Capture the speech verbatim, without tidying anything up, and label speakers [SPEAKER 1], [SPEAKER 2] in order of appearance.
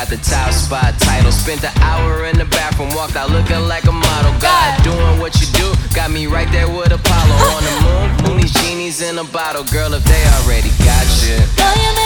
[SPEAKER 1] got the top spot title. Spent an hour in the bathroom, walked out looking like a model. God, doing what you do, got me right there with Apollo on the moon. Moonies, genies in a bottle, girl, if they already got you.
[SPEAKER 2] Girl, you